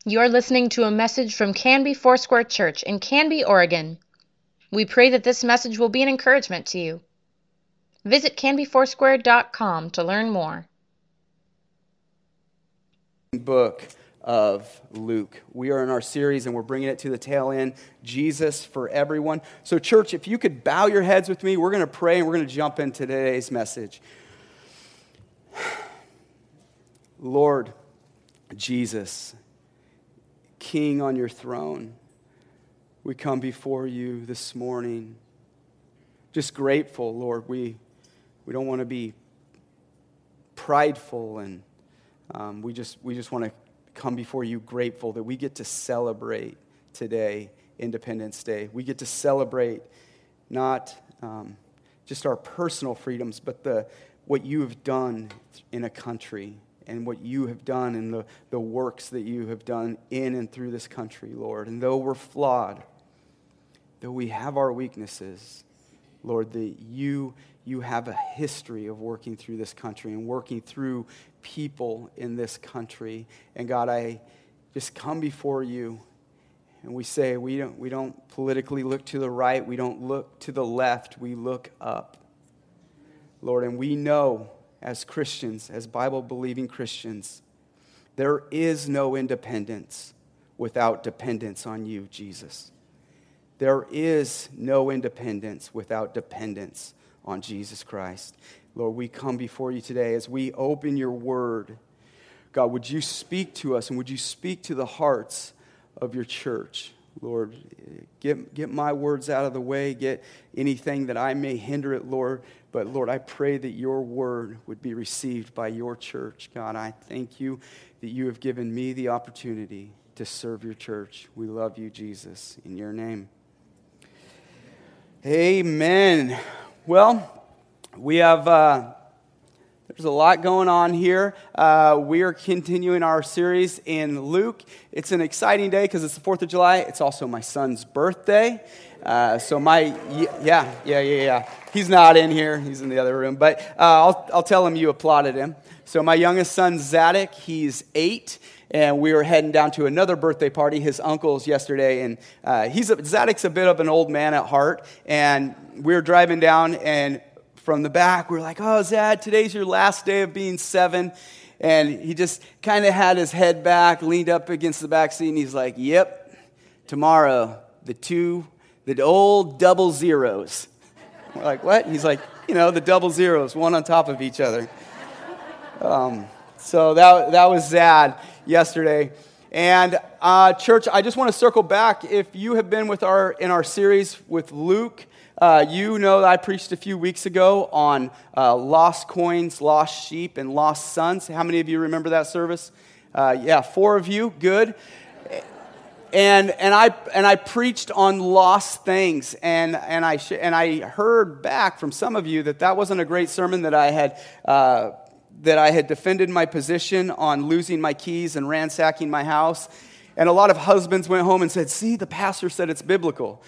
You're listening to a message from Canby Foursquare Church in Canby, Oregon. We pray that this message will be an encouragement to you. Visit canbyfoursquare.com to learn more. Book of Luke. We are in our series and we're bringing it to the tail end, Jesus for Everyone. So church, if you could bow your heads with me, we're going to pray and we're going to jump into today's message. Lord Jesus, King on your throne, we come before you this morning just grateful, Lord. We don't want to be prideful, and we just want to come before you grateful that we get to celebrate today, Independence Day. We get to celebrate not just our personal freedoms, but what you have done in a country and what you have done and the works that you have done in and through this country, Lord. And though we're flawed, though we have our weaknesses, Lord, that you have a history of working through this country and working through people in this country. And God, I just come before you and we say we don't politically look to the right, we don't look to the left, we look up. Lord, and we know as Christians, as Bible-believing Christians, there is no independence without dependence on you, Jesus. There is no independence without dependence on Jesus Christ. Lord, we come before you today as we open your word. God, would you speak to us and would you speak to the hearts of your church? Lord, get my words out of the way, get anything that I may hinder it, Lord. But Lord, I pray that your word would be received by your church. God, I thank you that you have given me the opportunity to serve your church. We love you, Jesus, in your name. Amen. Well, we have, there's a lot going on here. We are continuing our series in Luke. It's an exciting day because it's the 4th of July. It's also my son's birthday. He's not in here. He's in the other room. But I'll tell him you applauded him. So my youngest son, Zadok, he's 8. And we were heading down to another birthday party, his uncle's yesterday. And Zadok's a bit of an old man at heart. And we were driving down, and from the back, we were like, "Oh, Zad, today's your last day of being 7. And he just kind of had his head back, leaned up against the back seat, and he's like, "Yep, tomorrow, the old double zeros." We're like, "What?" He's like, the double zeros, one on top of each other. So that was Zad yesterday. And church, I just want to circle back. If you have been in our series with Luke, you know that I preached a few weeks ago on lost coins, lost sheep, and lost sons. How many of you remember that service? 4 of you. Good. And I preached on lost things, and I heard back from some of you that wasn't a great sermon, that I had defended my position on losing my keys and ransacking my house. And a lot of husbands went home and said, "See, the pastor said it's biblical."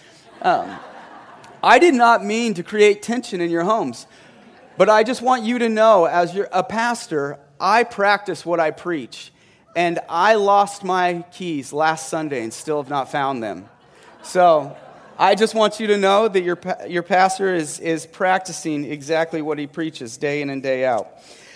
I did not mean to create tension in your homes, but I just want you to know, as a pastor, I practice what I preach. And I lost my keys last Sunday and still have not found them. So I just want you to know that your pastor is practicing exactly what he preaches day in and day out.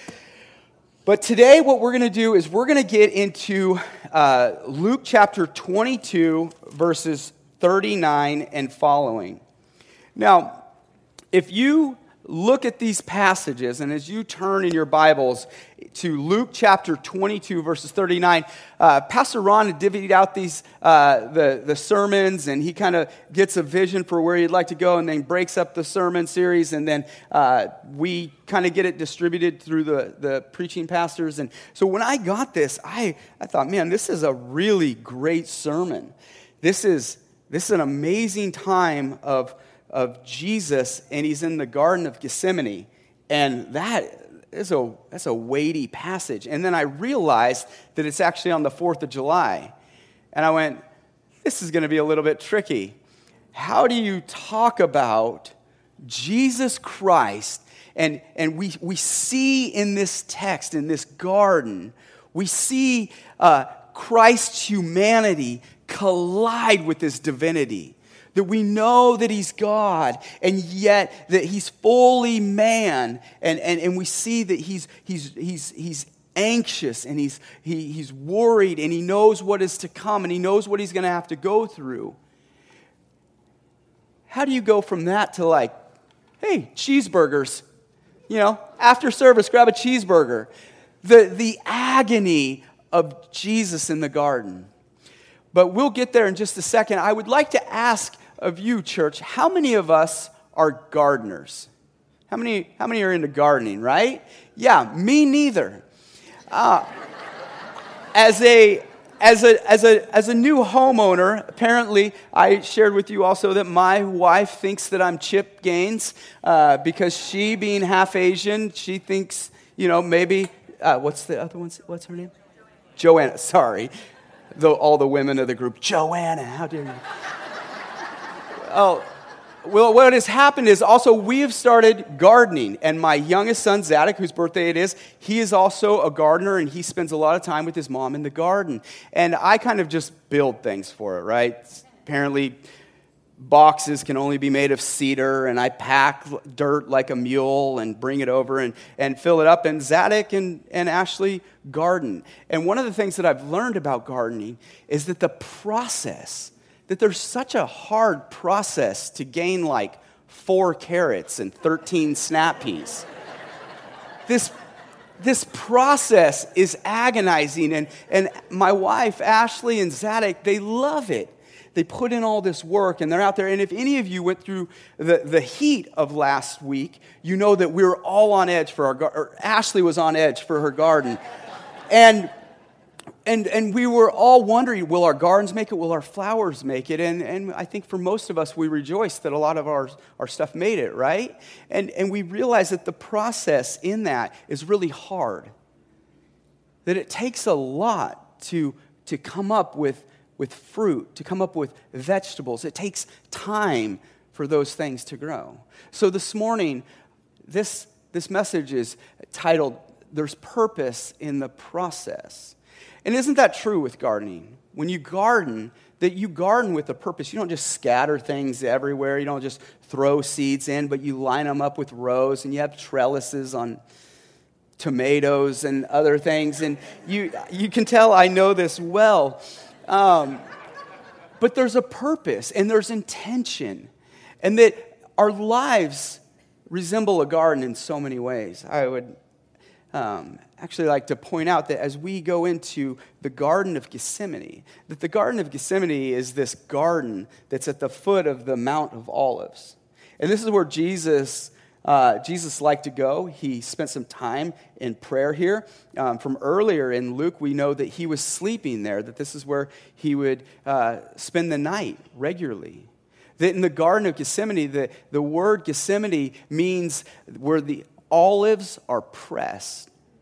But today what we're going to do is we're going to get into Luke chapter 22, verses 39 and following. Now, if you look at these passages, and as you turn in your Bibles to Luke chapter 22, verses 39, Pastor Ron had divvied out these the sermons, and he kind of gets a vision for where he'd like to go, and then breaks up the sermon series, and then we kind of get it distributed through the preaching pastors. And so when I got this, I thought, man, this is a really great sermon. This is an amazing time of Jesus, and he's in the Garden of Gethsemane, and that's a weighty passage. And then I realized that it's actually on the 4th of July, and I went, this is going to be a little bit tricky. How do you talk about Jesus Christ? And we see in this text, in this garden, we see Christ's humanity collide with his divinity. That we know that he's God, and yet that he's fully man, and we see that he's anxious, and he's worried, and he knows what is to come, and he knows what he's going to have to go through. How do you go from that to like, hey, cheeseburgers, after service, grab a cheeseburger? The agony of Jesus in the garden. But we'll get there in just a second. I would like to ask of you, church, how many of us are gardeners? How many are into gardening, right? Yeah, me neither. As a new homeowner, apparently, I shared with you also that my wife thinks that I'm Chip Gaines because she, being half Asian, she thinks, maybe, what's the other one? What's her name? Joanna, sorry. All the women of the group, Joanna, how dare you? Oh, well, what has happened is also we have started gardening, and my youngest son, Zadok, whose birthday it is, he is also a gardener, and he spends a lot of time with his mom in the garden. And I kind of just build things for it, right? Apparently, boxes can only be made of cedar, and I pack dirt like a mule and bring it over and fill it up, and Zadok and Ashley garden. And one of the things that I've learned about gardening is that that there's such a hard process to gain like 4 carrots and 13 snap peas. This process is agonizing, and my wife, Ashley and Zadok, they love it. They put in all this work, and they're out there. And if any of you went through the heat of last week, you know that we were all on edge for our garden, or Ashley was on edge for her garden. And we were all wondering, will our gardens make it? Will our flowers make it? And I think for most of us, we rejoiced that a lot of our stuff made it, right? And we realized that the process in that is really hard. That it takes a lot to come up with fruit, to come up with vegetables. It takes time for those things to grow. So this morning, this message is titled, There's Purpose in the Process. And isn't that true with gardening? When you garden, that you garden with a purpose. You don't just scatter things everywhere. You don't just throw seeds in, but you line them up with rows, and you have trellises on tomatoes and other things. And you can tell I know this well. But there's a purpose, and there's intention, and that our lives resemble a garden in so many ways. I would actually like to point out that as we go into the Garden of Gethsemane, that the Garden of Gethsemane is this garden that's at the foot of the Mount of Olives. And this is where Jesus liked to go. He spent some time in prayer here. From earlier in Luke, we know that he was sleeping there, that this is where he would spend the night regularly. That in the Garden of Gethsemane, the word Gethsemane means where the olives are pressed.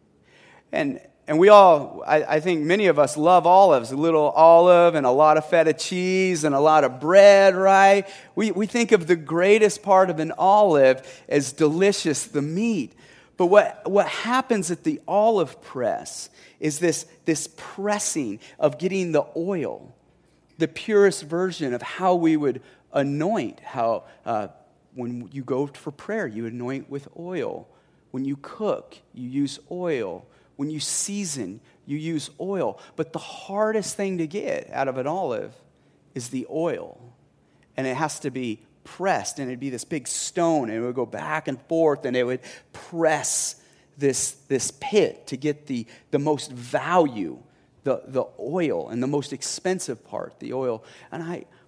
And we all, I think many of us love olives, a little olive and a lot of feta cheese and a lot of bread, right? We think of the greatest part of an olive as delicious, the meat. But what happens at the olive press is this pressing of getting the oil, the purest version of how we would anoint, how when you go for prayer, you anoint with oil. When you cook, you use oil. When you season, you use oil. But the hardest thing to get out of an olive is the oil. And it has to be pressed, and it'd be this big stone, and it would go back and forth, and it would press this pit to get the most value, the oil, and the most expensive part, the oil. And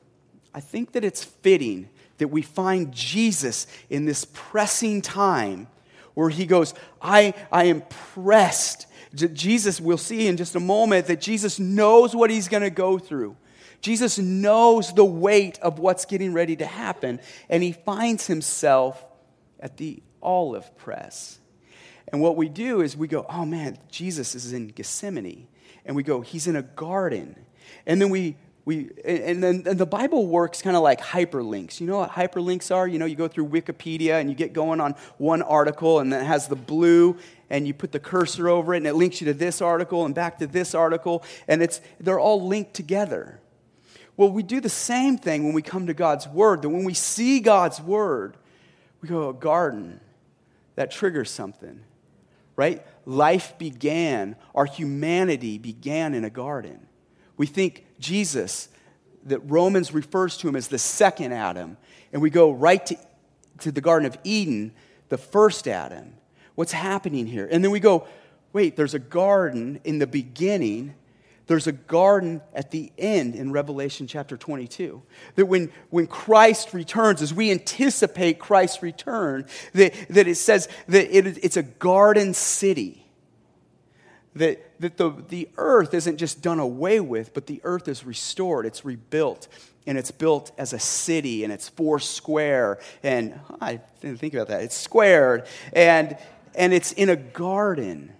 I think that it's fitting that we find Jesus in this pressing time where he goes, I am pressed. Jesus, we'll see in just a moment that Jesus knows what he's going to go through. Jesus knows the weight of what's getting ready to happen, and he finds himself at the olive press. And what we do is we go, oh man, Jesus is in Gethsemane. And we go, he's in a garden. And then we And the Bible works kind of like hyperlinks. You know what hyperlinks are? You go through Wikipedia and you get going on one article and then it has the blue and you put the cursor over it and it links you to this article and back to this article and they're all linked together. Well, we do the same thing when we come to God's Word. That when we see God's Word, we go, a garden, that triggers something, right? Life began, our humanity began in a garden. We think Jesus, that Romans refers to him as the second Adam, and we go right to the Garden of Eden, the first Adam. What's happening here? And then we go, wait, there's a garden in the beginning, there's a garden at the end in Revelation chapter 22. That when Christ returns, as we anticipate Christ's return, that it says that it's a garden city. That the earth isn't just done away with, but the earth is restored, it's rebuilt, and it's built as a city, and it's 4 square, and I didn't think about that, it's squared, and it's in a garden.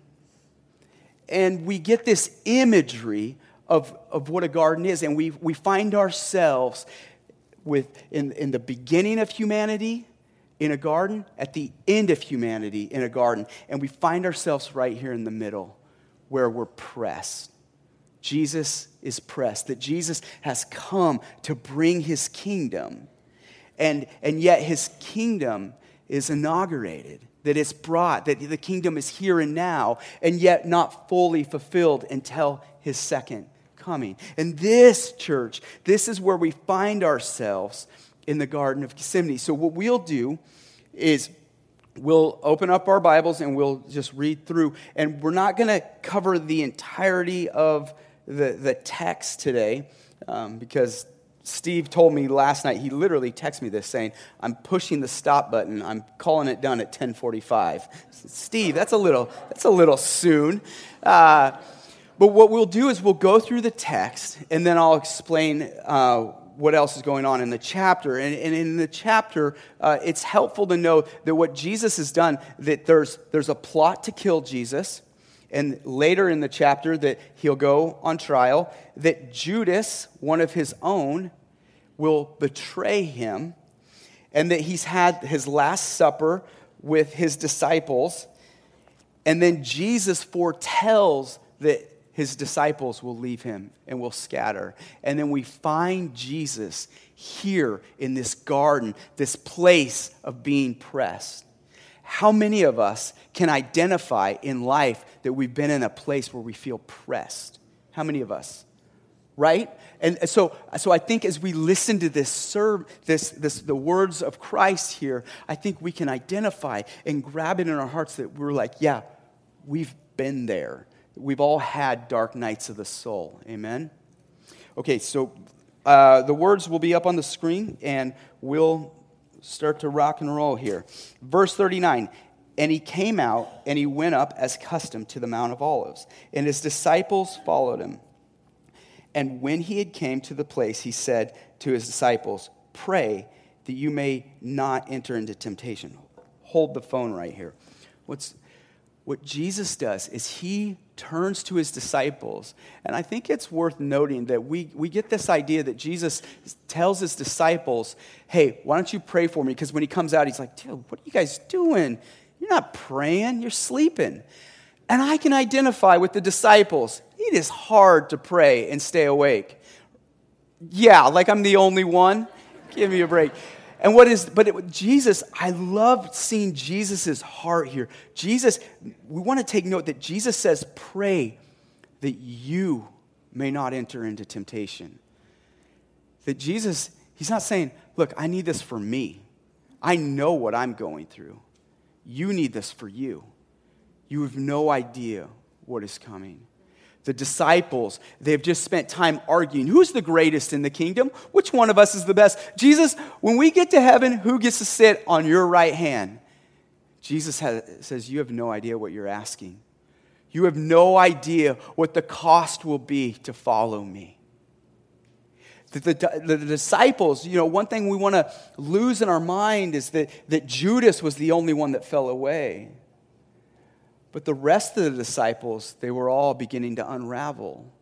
And we get this imagery of what a garden is, and we find ourselves in the beginning of humanity in a garden, at the end of humanity in a garden, and we find ourselves right here in the middle, where we're pressed. Jesus is pressed, that Jesus has come to bring his kingdom. And yet his kingdom is inaugurated, that it's brought, that the kingdom is here and now, and yet not fully fulfilled until his second coming. And this, church, this is where we find ourselves in the Garden of Gethsemane. So what we'll do is we'll open up our Bibles and we'll just read through. And we're not going to cover the entirety of the text today because Steve told me last night, he literally texted me this saying, I'm pushing the stop button. I'm calling it done at 10:45. Steve, that's a little soon. But what we'll do is we'll go through the text and then I'll explain what else is going on in the chapter. And in the chapter, it's helpful to know that what Jesus has done, that there's a plot to kill Jesus, and later in the chapter that he'll go on trial, that Judas, one of his own, will betray him, and that he's had his last supper with his disciples, and then Jesus foretells that his disciples will leave him and will scatter. And then we find Jesus here in this garden, this place of being pressed. How many of us can identify in life that we've been in a place where we feel pressed? How many of us? Right? And so I think as we listen to the words of Christ here, I think we can identify and grab it in our hearts that we're like, yeah, we've been there. We've all had dark nights of the soul. Amen? Okay, so the words will be up on the screen, and we'll start to rock and roll here. Verse 39, and he came out, and he went up as custom to the Mount of Olives, and his disciples followed him. And when he had came to the place, he said to his disciples, pray that you may not enter into temptation. Hold the phone right here. What Jesus does is he turns to his disciples, and I think it's worth noting that we get this idea that Jesus tells his disciples, hey, why don't you pray for me? Because when he comes out, he's like, dude, what are you guys doing? You're not praying, you're sleeping. And I can identify with the disciples. It is hard to pray and stay awake. Yeah, like I'm the only one. Give me a break. And Jesus, I love seeing Jesus' heart here. Jesus, we want to take note that Jesus says, pray that you may not enter into temptation. That Jesus, he's not saying, look, I need this for me. I know what I'm going through. You need this for you. You have no idea what is coming. The disciples, they've just spent time arguing. Who's the greatest in the kingdom? Which one of us is the best? Jesus, when we get to heaven, who gets to sit on your right hand? Jesus says, you have no idea what you're asking. You have no idea what the cost will be to follow me. The disciples, one thing we want to lose in our mind is that Judas was the only one that fell away. But the rest of the disciples, they were all beginning to unravel.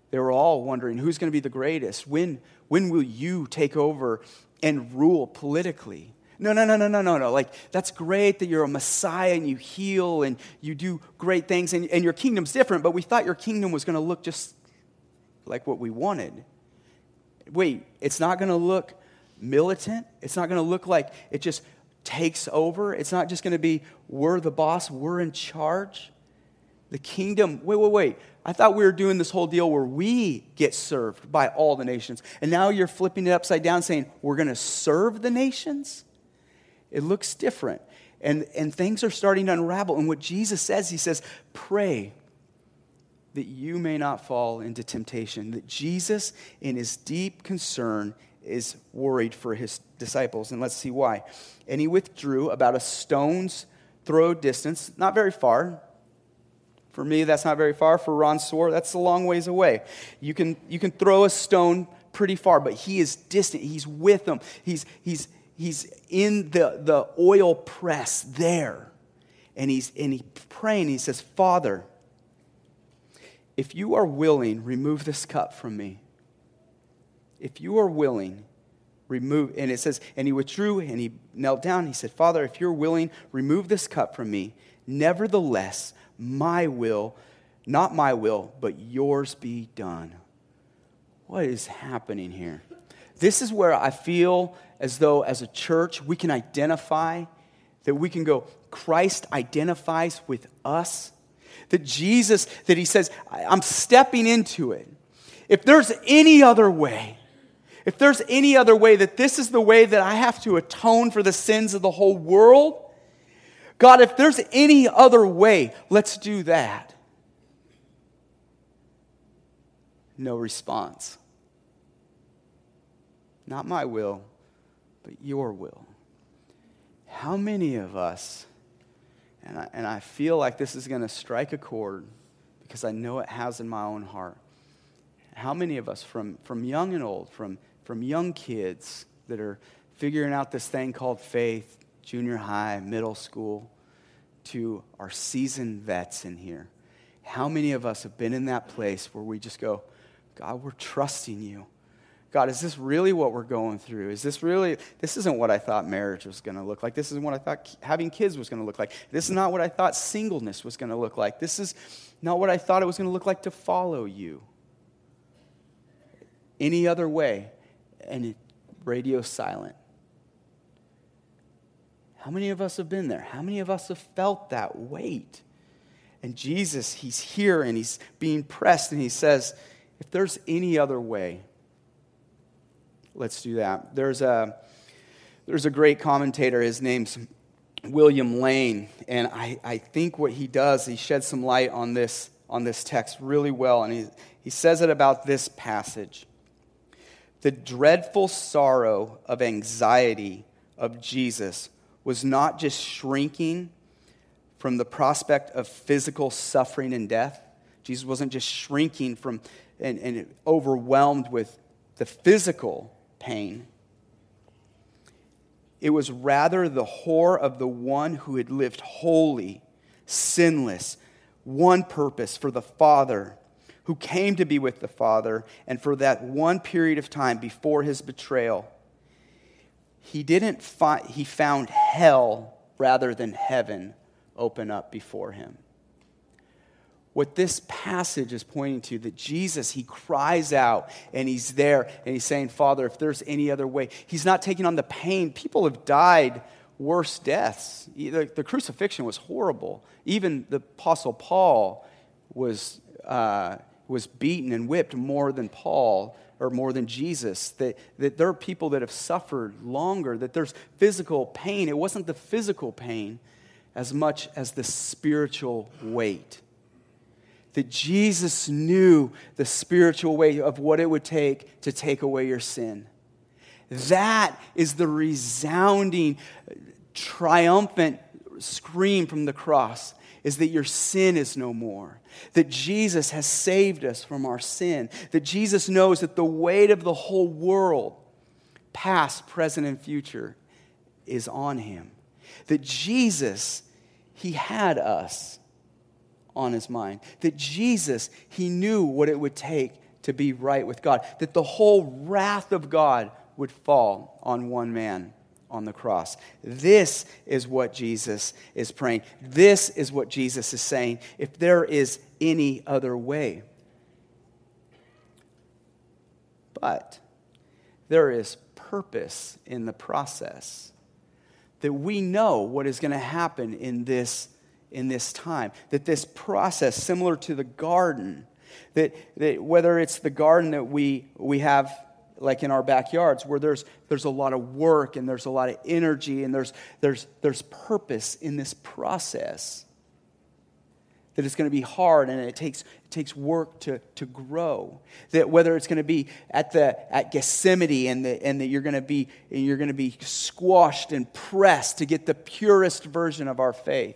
They were all wondering, who's going to be the greatest? When will you take over and rule politically? No. Like, that's great that you're a Messiah and you heal and you do great things and your kingdom's different, but we thought your kingdom was going to look just like what we wanted. Wait, it's not going to look militant? It's not going to look like it just takes over? It's not just going to be, we're the boss, we're in charge? The kingdom, wait. I thought we were doing this whole deal where we get served by all the nations. And now you're flipping it upside down saying, we're going to serve the nations? It looks different. And things are starting to unravel. And what Jesus says, he says, pray that you may not fall into temptation. That Jesus, in his deep concern, is worried for his disciples. And let's see why. And he withdrew about a stone's throw distance, not very far. For me, that's not very far. For Ron Soar, that's a long ways away. You can throw a stone pretty far, but he is distant. He's with them. He's in the oil press there. And he's praying. He says, Father, if you are willing, remove this cup from me. If you are willing, remove. And it says, and he withdrew and he knelt down. He said, Father, if you're willing, remove this cup from me. Nevertheless, my will, not my will, but yours be done. What is happening here? This is where I feel as though as a church we can identify, that we can go, Christ identifies with us. That Jesus, that he says, I'm stepping into it. If there's any other way, that this is the way that I have to atone for the sins of the whole world, God, if there's any other way, let's do that. No response. Not my will, but your will. How many of us, and I feel like this is going to strike a chord because I know it has in my own heart. How many of us, from young and old, from young kids that are figuring out this thing called faith, junior high, middle school, to our seasoned vets in here, how many of us have been in that place where we just go, God, we're trusting you. God, is this really what we're going through? This isn't what I thought marriage was going to look like. This isn't what I thought having kids was going to look like. This is not what I thought singleness was going to look like. This is not what I thought it was going to look like to follow you. Any other way, and radio silent. How many of us have been there? How many of us have felt that weight? And Jesus, he's here and he's being pressed and he says, if there's any other way, let's do that. There's a great commentator, his name's William Lane, and I think what he does, he sheds some light on this text really well, and he says it about this passage. The dreadful sorrow of anxiety of Jesus was not just shrinking from the prospect of physical suffering and death. Jesus wasn't just shrinking from and overwhelmed with the physical pain. It was rather the horror of the one who had lived holy, sinless, one purpose for the Father, who came to be with the Father, and for that one period of time before his betrayal, he found hell rather than heaven open up before him. What this passage is pointing to, that Jesus, he cries out and he's there and he's saying, Father, if there's any other way. He's not taking on the pain. People have died worse deaths. The crucifixion was horrible. Even the Apostle Paul was beaten and whipped more than Paul, or more than Jesus, that there are people that have suffered longer, that there's physical pain. It wasn't the physical pain as much as the spiritual weight. That Jesus knew the spiritual weight of what it would take to take away your sin. That is the resounding, triumphant scream from the cross, is that your sin is no more. That Jesus has saved us from our sin. That Jesus knows that the weight of the whole world, past, present, and future, is on him. That Jesus, he had us on his mind. That Jesus, he knew what it would take to be right with God, that the whole wrath of God would fall on one man on the cross. This is what Jesus is praying. This is what Jesus is saying. If there is any other way. But there is purpose in the process. That we know what is going to happen in this time. That this process, similar to the garden, that whether it's the garden that we have like in our backyards, where there's a lot of work and there's a lot of energy and there's purpose in this process. That it's going to be hard and it takes work to grow. That whether it's going to be at Gethsemane and that you're going to be squashed and pressed to get the purest version of our faith.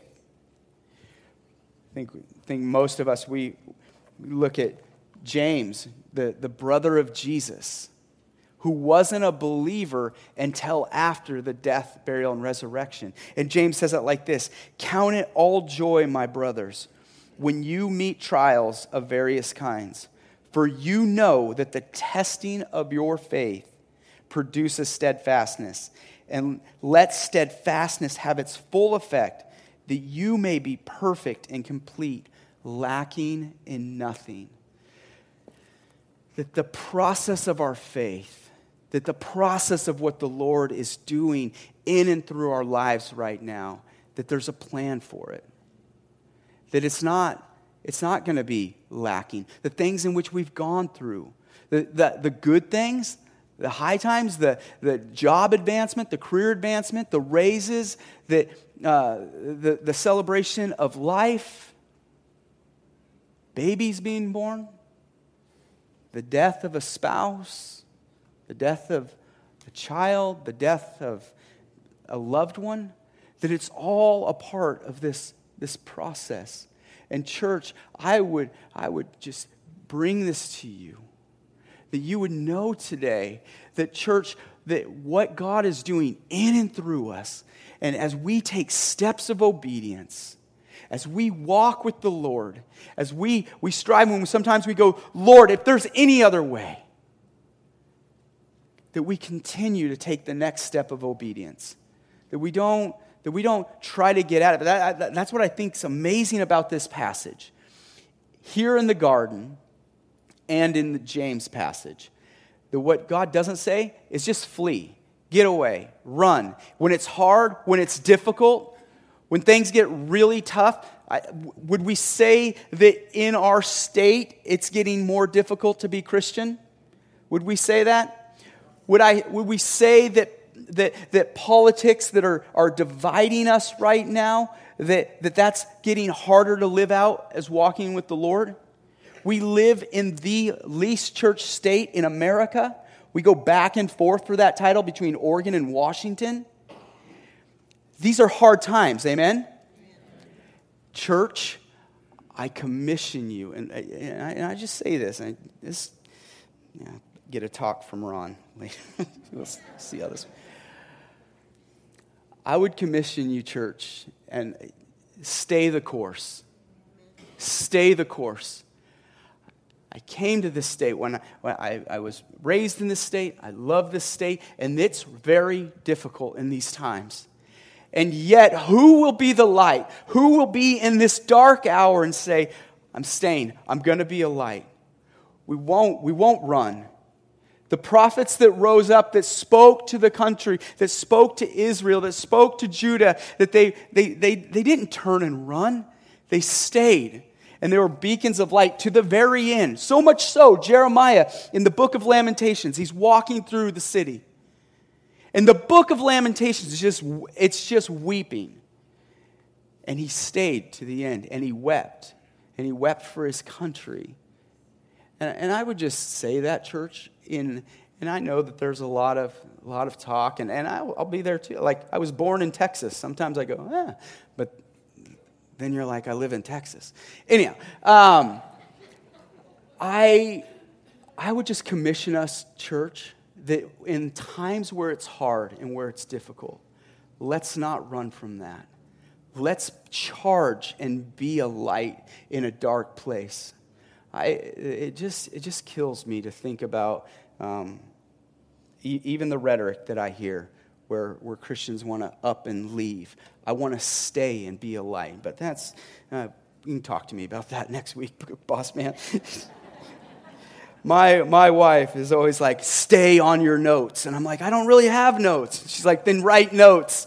I think most of us we look at James, the brother of Jesus, who wasn't a believer until after the death, burial, and resurrection. And James says it like this: "Count it all joy, my brothers, when you meet trials of various kinds, for you know that the testing of your faith produces steadfastness. And let steadfastness have its full effect, that you may be perfect and complete, lacking in nothing." That the process of our faith, that the process of what the Lord is doing in and through our lives right now, that there's a plan for it. That it's not going to be lacking. The things in which we've gone through, the good things, the high times, the job advancement, the career advancement, the raises, the celebration of life, babies being born, the death of a spouse, the death of a child, the death of a loved one, that it's all a part of this process. And church, I would just bring this to you, that you would know today that church, that what God is doing in and through us, and as we take steps of obedience, as we walk with the Lord, as we strive, when sometimes we go, "Lord, if there's any other way," that we continue to take the next step of obedience. That we don't try to get out of it. That's what I think is amazing about this passage. Here in the garden and in the James passage, that what God doesn't say is just flee, get away, run. When it's hard, when it's difficult, when things get really tough, would we say that in our state it's getting more difficult to be Christian? Would we say that? Would we say that politics that are dividing us right now, that's getting harder to live out as walking with the Lord? We live in the least church state in America. We go back and forth for that title between Oregon and Washington. These are hard times, amen? Church, I commission you, and I just say this, get a talk from Ron later. We'll see how this. I would commission you, church, and stay the course. Stay the course. I came to this state when I was raised in this state. I love this state, and it's very difficult in these times. And yet, who will be the light? Who will be in this dark hour and say, "I'm staying. I'm going to be a light"? We won't run. The prophets that rose up, that spoke to the country, that spoke to Israel, that spoke to Judah, that they didn't turn and run. They stayed. And they were beacons of light to the very end. So much so, Jeremiah, in the book of Lamentations, he's walking through the city. And the book of Lamentations, it's just weeping. And he stayed to the end, and he wept. And he wept for his country. And I would just say that, church, and I know that there's a lot of talk, and I'll be there too. Like, I was born in Texas. Sometimes I go, but then you're like, I live in Texas. Anyhow, I would just commission us, church, that in times where it's hard and where it's difficult, let's not run from that. Let's charge and be a light in a dark place. it just kills me to think about even the rhetoric that I hear where Christians want to up and leave. I want to stay and be a light. But that's, you can talk to me about that next week, boss man. My wife is always like, stay on your notes. And I'm like, I don't really have notes. She's like, then write notes.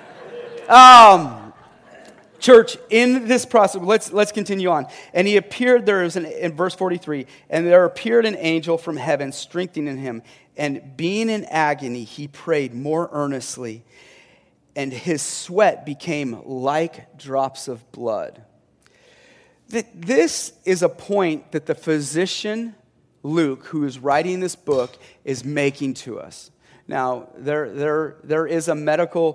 Church, in this process, let's continue on. And he appeared, in verse 43, and there appeared an angel from heaven strengthening him. And being in agony, he prayed more earnestly, and his sweat became like drops of blood. This is a point that the physician Luke, who is writing this book, is making to us. Now, there is a medical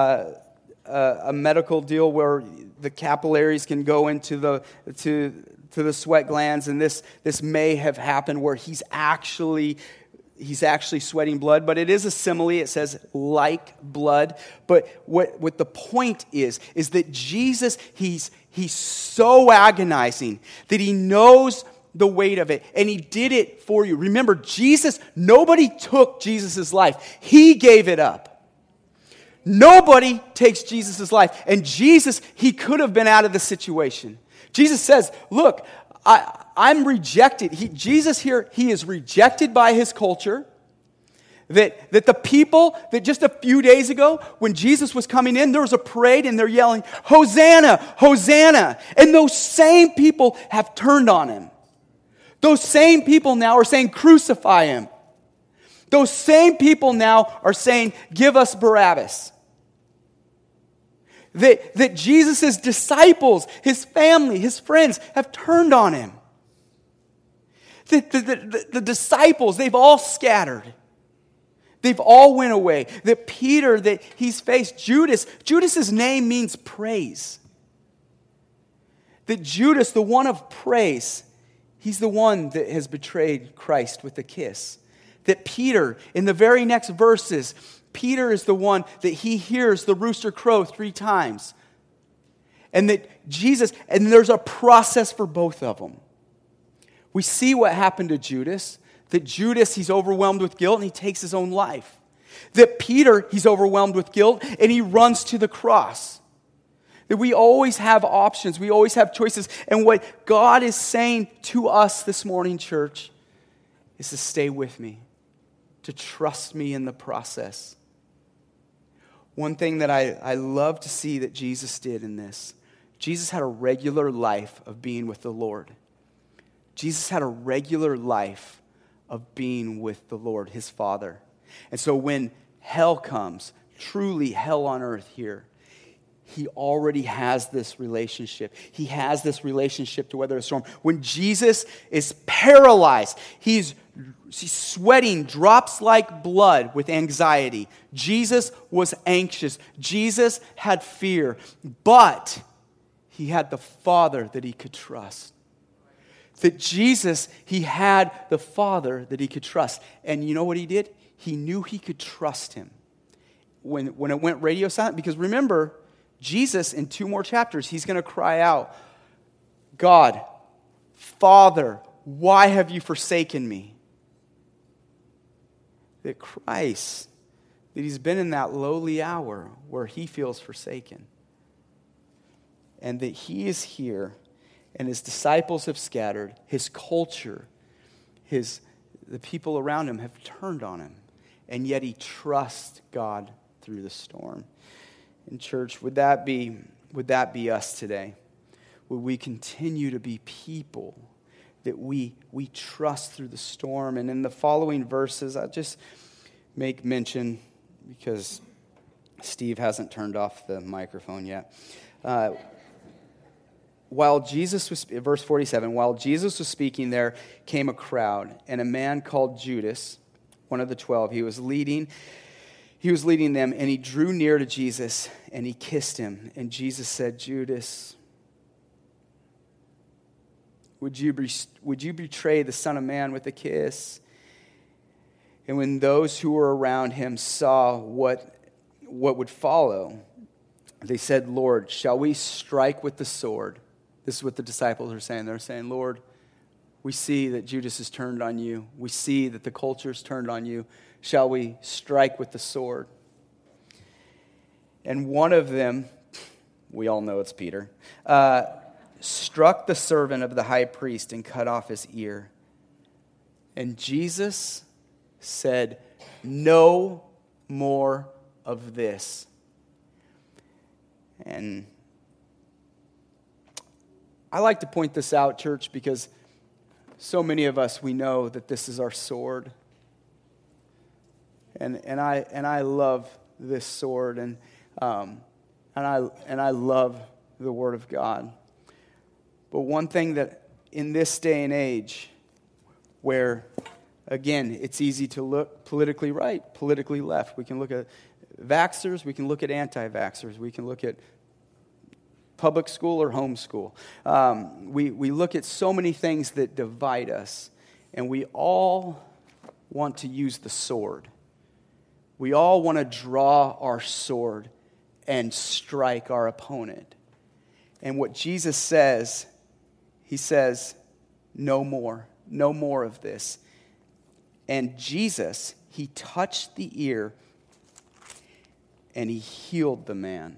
deal where the capillaries can go into the sweat glands, and this may have happened where he's actually sweating blood, but it is a simile. It says like blood. But what the point is that Jesus, he's so agonizing that he knows the weight of it, and he did it for you. Remember, nobody took Jesus' life. He gave it up. Nobody takes Jesus' life. And Jesus, he could have been out of the situation. Jesus says, look, I'm rejected. Jesus here, he is rejected by his culture. That the people that just a few days ago, when Jesus was coming in, there was a parade and they're yelling, Hosanna, Hosanna. And those same people have turned on him. Those same people now are saying, crucify him. Those same people now are saying, give us Barabbas. That Jesus' disciples, his family, his friends have turned on him. The disciples, they've all scattered. They've all went away. That Peter, that he's faced, Judas's name means praise. That Judas, the one of praise, he's the one that has betrayed Christ with a kiss. That Peter, in the very next verses, Peter is the one that he hears the rooster crow 3 times. And that Jesus, and there's a process for both of them. We see what happened to Judas. That Judas, he's overwhelmed with guilt and he takes his own life. That Peter, he's overwhelmed with guilt and he runs to the cross. That we always have options. We always have choices. And what God is saying to us this morning, church, is to stay with me. To trust me in the process. One thing that I love to see that Jesus did in this, Jesus had a regular life of being with the Lord. Jesus had a regular life of being with the Lord, his Father. And so when hell comes, truly hell on earth here, he already has this relationship. He has this relationship to weather a storm. When Jesus is paralyzed, he's sweating drops like blood with anxiety. Jesus was anxious. Jesus had fear. But he had the Father that he could trust. That Jesus, he had the Father that he could trust. And you know what he did? He knew he could trust him. When it went radio silent, because remember, Jesus, in 2 more chapters, he's going to cry out, God, Father, why have you forsaken me? That Christ, that he's been in that lowly hour where he feels forsaken. And that he is here, and his disciples have scattered, his culture, the people around him have turned on him. And yet he trusts God through the storm. And church, would that be us today? Would we continue to be people that we trust through the storm? And in the following verses, I'll just make mention, because Steve hasn't turned off the microphone yet. While Jesus was, verse 47, while Jesus was speaking, there came a crowd, and a man called Judas, one of the 12, he was leading them, and he drew near to Jesus, and he kissed him. And Jesus said, Judas, would you betray the Son of Man with a kiss? And when those who were around him saw what would follow, they said, Lord, shall we strike with the sword? This is what the disciples are saying. They're saying, Lord, We see that Judas has turned on you. We see that the culture's turned on you. Shall we strike with the sword? And one of them, we all know it's Peter, struck the servant of the high priest and cut off his ear. And Jesus said, "No more of this." And I like to point this out, church, because so many of us, we know that this is our sword. And I love this sword, and I love the Word of God. But one thing that in this day and age, where again it's easy to look politically right, politically left. We can look at vaxxers, we can look at anti-vaxxers, we can look at public school or homeschool. We look at so many things that divide us, and we all want to use the sword. We all want to draw our sword and strike our opponent. And what Jesus says, he says, no more of this. And Jesus, he touched the ear and he healed the man.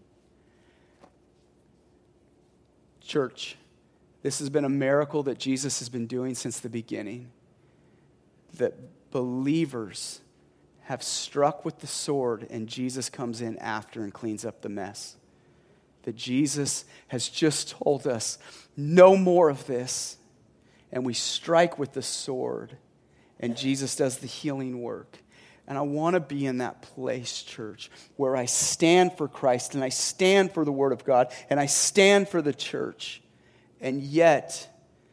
Church, this has been a miracle that Jesus has been doing since the beginning. That believers have struck with the sword and Jesus comes in after and cleans up the mess. That Jesus has just told us, no more of this. And we strike with the sword and Jesus does the healing work. And I want to be in that place, church, where I stand for Christ and I stand for the Word of God and I stand for the church. And yet,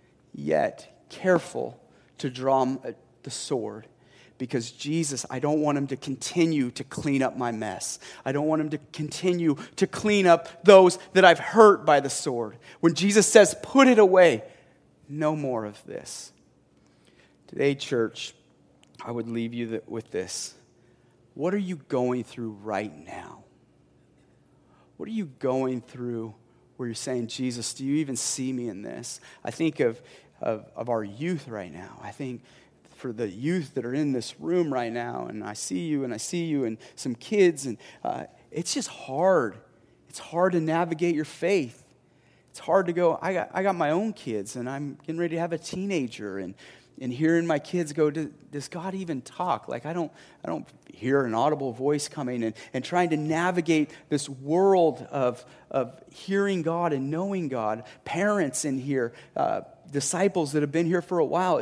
careful to draw the sword. Because Jesus, I don't want him to continue to clean up my mess. I don't want him to continue to clean up those that I've hurt by the sword. When Jesus says, put it away, no more of this. Today, church, I would leave you with this. What are you going through right now? What are you going through where you're saying, Jesus, do you even see me in this? I think of our youth right now. I think for the youth that are in this room right now, and I see you and some kids, and it's just hard. It's hard to navigate your faith. It's hard to go, I got my own kids, and I'm getting ready to have a teenager, and hearing my kids go, does God even talk? Like, I don't hear an audible voice coming, and trying to navigate this world of hearing God and knowing God. Parents in here, disciples that have been here for a while,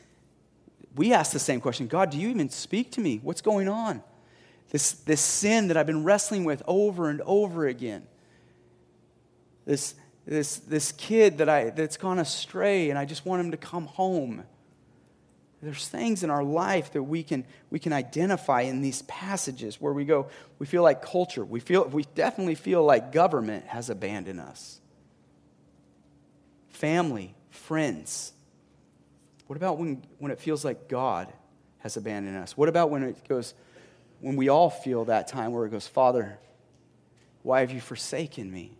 we ask the same question, God, do you even speak to me? What's going on? This sin that I've been wrestling with over and over again. This kid that's gone astray, and I just want him to come home. There's things in our life that we can identify in these passages where we feel like culture. We definitely feel like government has abandoned us. Family, friends. What about when it feels like God has abandoned us? What about when we all feel that time where it goes, Father, why have you forsaken me?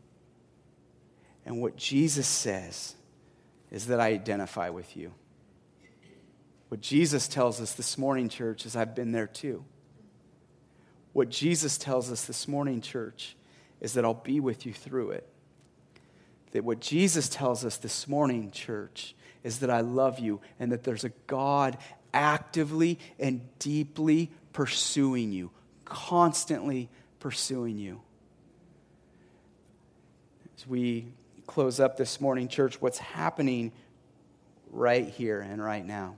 And what Jesus says is that I identify with you. What Jesus tells us this morning, church, is I've been there too. What Jesus tells us this morning, church, is that I'll be with you through it. That what Jesus tells us this morning, church, is that I love you and that there's a God actively and deeply pursuing you, constantly pursuing you. As we close up this morning, church, what's happening right here and right now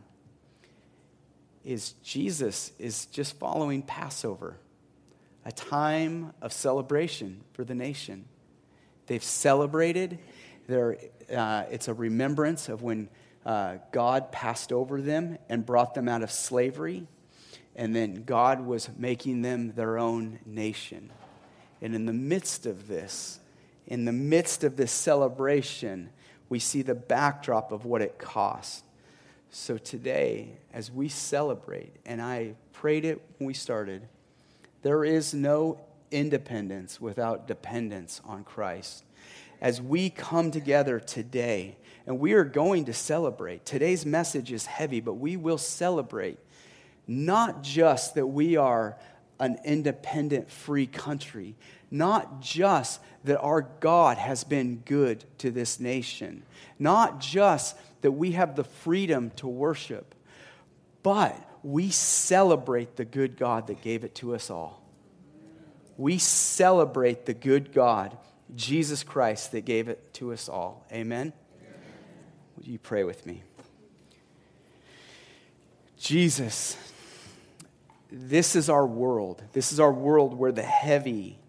is Jesus is just following Passover, a time of celebration for the nation. They've celebrated. It's a remembrance of when God passed over them and brought them out of slavery, and then God was making them their own nation. And in the midst of this celebration, we see the backdrop of what it cost. So today, as we celebrate, and I prayed it when we started, there is no independence without dependence on Christ. as we come together today, and we are going to celebrate. Today's message is heavy, but we will celebrate not just that we are an independent, free country, not just that our God has been good to this nation, not just that we have the freedom to worship, but we celebrate the good God that gave it to us all. We celebrate the good God, Jesus Christ, that gave it to us all. Amen? Would you pray with me? Jesus, this is our world. This is our world where the heavy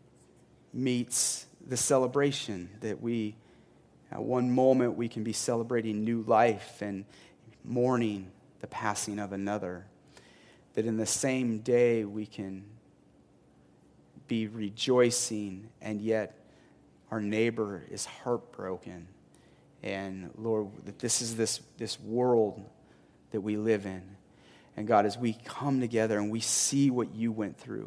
meets the celebration, that we, at one moment, we can be celebrating new life and mourning the passing of another. That in the same day we can be rejoicing, and yet our neighbor is heartbroken. And Lord, that this is this world that we live in. And God, as we come together and we see what you went through,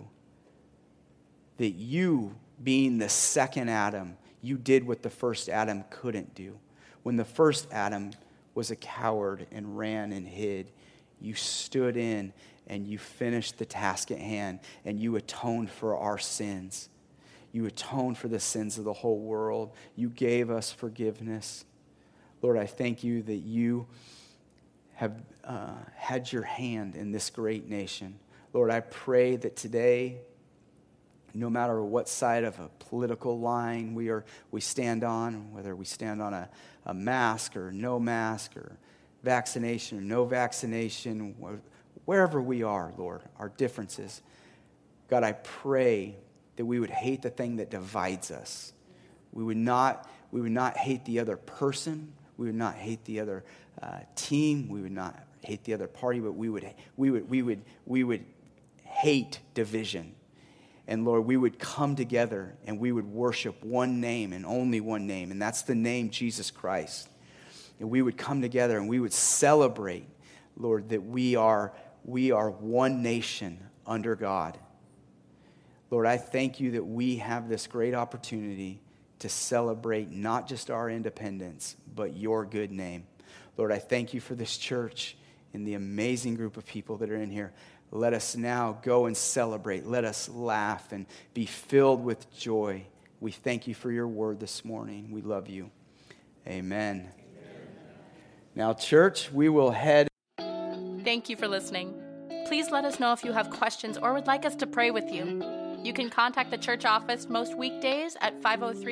that you, being the second Adam, you did what the first Adam couldn't do. When the first Adam was a coward and ran and hid, you stood in and you finished the task at hand, and you atoned for our sins. You atoned for the sins of the whole world. You gave us forgiveness. Lord, I thank you that you have had your hand in this great nation. Lord, I pray that today, no matter what side of a political line we stand on, whether we stand on a mask or no mask, or vaccination or no vaccination, wherever we are, Lord, our differences, God, I pray that we would hate the thing that divides us. We would not hate the other person. We would not hate the other team. We would not hate the other party, but we would hate division. And Lord, we would come together and we would worship one name and only one name, and that's the name Jesus Christ. And we would come together and we would celebrate, Lord, that we are one nation under God. Lord, I thank you that we have this great opportunity to celebrate not just our independence, but your good name. Lord, I thank you for this church and the amazing group of people that are in here. Let us now go and celebrate. Let us laugh and be filled with joy. We thank you for your word this morning. We love you. Amen. Now, church, we will head. Thank you for listening. Please let us know if you have questions or would like us to pray with you. You can contact the church office most weekdays at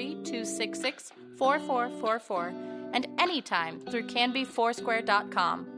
503-266-4444 and anytime through canbyfoursquare.com.